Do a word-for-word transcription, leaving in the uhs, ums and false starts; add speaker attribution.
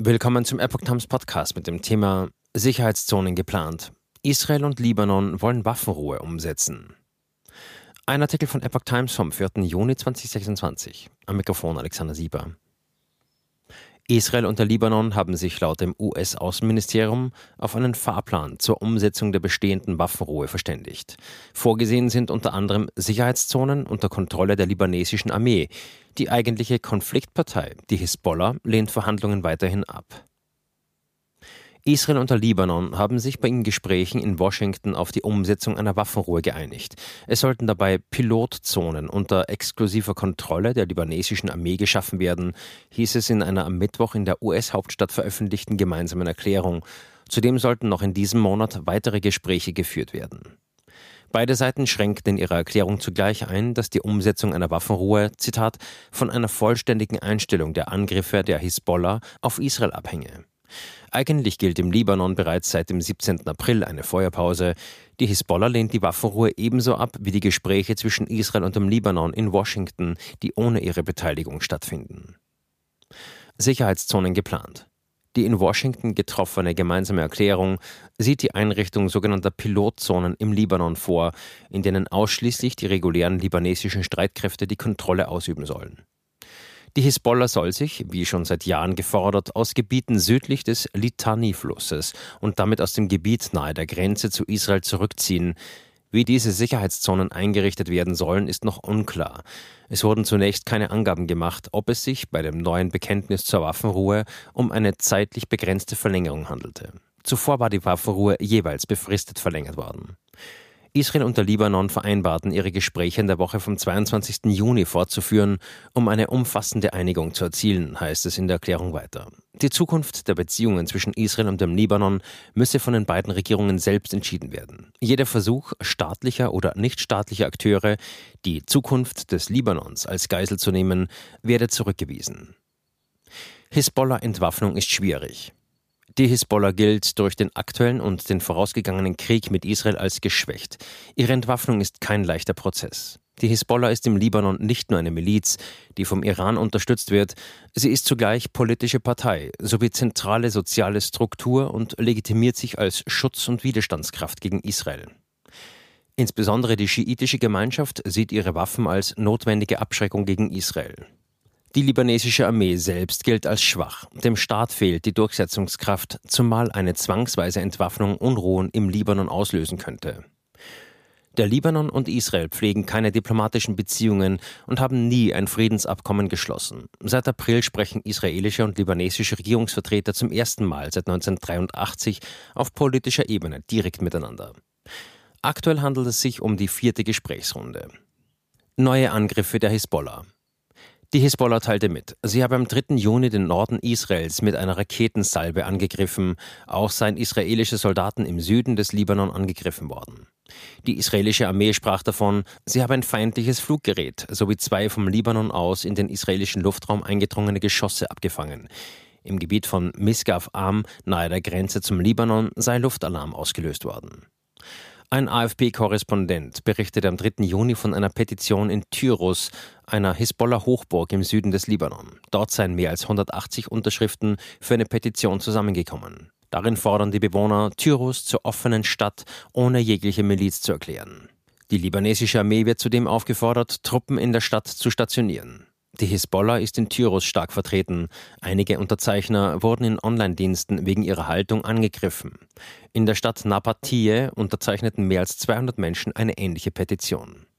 Speaker 1: Willkommen zum Epoch Times Podcast mit dem Thema Sicherheitszonen geplant. Israel und Libanon wollen Waffenruhe umsetzen. Ein Artikel von Epoch Times vom vierten Juni zweitausendsechsundzwanzig. Am Mikrofon Alexander Sieber. Israel und der Libanon haben sich laut dem U S-Außenministerium auf einen Fahrplan zur Umsetzung der bestehenden Waffenruhe verständigt. Vorgesehen sind unter anderem Sicherheitszonen unter Kontrolle der libanesischen Armee. Die eigentliche Konfliktpartei, die Hisbollah, lehnt Verhandlungen weiterhin ab. Israel und der Libanon haben sich bei ihren Gesprächen in Washington auf die Umsetzung einer Waffenruhe geeinigt. Es sollten dabei Pilotzonen unter exklusiver Kontrolle der libanesischen Armee geschaffen werden, hieß es in einer am Mittwoch in der U S-Hauptstadt veröffentlichten gemeinsamen Erklärung. Zudem sollten noch in diesem Monat weitere Gespräche geführt werden. Beide Seiten schränkten in ihrer Erklärung zugleich ein, dass die Umsetzung einer Waffenruhe, Zitat, von einer vollständigen Einstellung der Angriffe der Hisbollah auf Israel abhänge. Eigentlich gilt im Libanon bereits seit dem siebzehnten April eine Feuerpause. Die Hisbollah lehnt die Waffenruhe ebenso ab wie die Gespräche zwischen Israel und dem Libanon in Washington, die ohne ihre Beteiligung stattfinden. Sicherheitszonen geplant. Die in Washington getroffene gemeinsame Erklärung sieht die Einrichtung sogenannter Pilotzonen im Libanon vor, in denen ausschließlich die regulären libanesischen Streitkräfte die Kontrolle ausüben sollen. Die Hisbollah soll sich, wie schon seit Jahren gefordert, aus Gebieten südlich des Litani-Flusses und damit aus dem Gebiet nahe der Grenze zu Israel zurückziehen. Wie diese Sicherheitszonen eingerichtet werden sollen, ist noch unklar. Es wurden zunächst keine Angaben gemacht, ob es sich bei dem neuen Bekenntnis zur Waffenruhe um eine zeitlich begrenzte Verlängerung handelte. Zuvor war die Waffenruhe jeweils befristet verlängert worden. Israel und der Libanon vereinbarten, ihre Gespräche in der Woche vom zweiundzwanzigsten Juni fortzuführen, um eine umfassende Einigung zu erzielen, heißt es in der Erklärung weiter. Die Zukunft der Beziehungen zwischen Israel und dem Libanon müsse von den beiden Regierungen selbst entschieden werden. Jeder Versuch staatlicher oder nichtstaatlicher Akteure, die Zukunft des Libanons als Geisel zu nehmen, werde zurückgewiesen. Hisbollah-Entwaffnung ist schwierig. Die Hisbollah gilt durch den aktuellen und den vorausgegangenen Krieg mit Israel als geschwächt. Ihre Entwaffnung ist kein leichter Prozess. Die Hisbollah ist im Libanon nicht nur eine Miliz, die vom Iran unterstützt wird, sie ist zugleich politische Partei sowie zentrale soziale Struktur und legitimiert sich als Schutz- und Widerstandskraft gegen Israel. Insbesondere die schiitische Gemeinschaft sieht ihre Waffen als notwendige Abschreckung gegen Israel. Die libanesische Armee selbst gilt als schwach. Dem Staat fehlt die Durchsetzungskraft, zumal eine zwangsweise Entwaffnung Unruhen im Libanon auslösen könnte. Der Libanon und Israel pflegen keine diplomatischen Beziehungen und haben nie ein Friedensabkommen geschlossen. Seit April sprechen israelische und libanesische Regierungsvertreter zum ersten Mal seit neunzehnhundertdreiundachtzig auf politischer Ebene direkt miteinander. Aktuell handelt es sich um die vierte Gesprächsrunde. Neue Angriffe der Hisbollah. Die Hisbollah teilte mit, sie habe am dritten Juni den Norden Israels mit einer Raketensalve angegriffen. Auch seien israelische Soldaten im Süden des Libanon angegriffen worden. Die israelische Armee sprach davon, sie habe ein feindliches Fluggerät sowie zwei vom Libanon aus in den israelischen Luftraum eingedrungene Geschosse abgefangen. Im Gebiet von Misgaf Am, nahe der Grenze zum Libanon, sei Luftalarm ausgelöst worden. Ein A F P-Korrespondent berichtete am dritten Juni von einer Petition in Tyros, einer Hisbollah-Hochburg im Süden des Libanon. Dort seien mehr als hundertachtzig Unterschriften für eine Petition zusammengekommen. Darin fordern die Bewohner, Tyros zur offenen Stadt ohne jegliche Miliz zu erklären. Die libanesische Armee wird zudem aufgefordert, Truppen in der Stadt zu stationieren. Die Hisbollah ist in Tyros stark vertreten. Einige Unterzeichner wurden in Online-Diensten wegen ihrer Haltung angegriffen. In der Stadt Nabatieh unterzeichneten mehr als zweihundert Menschen eine ähnliche Petition.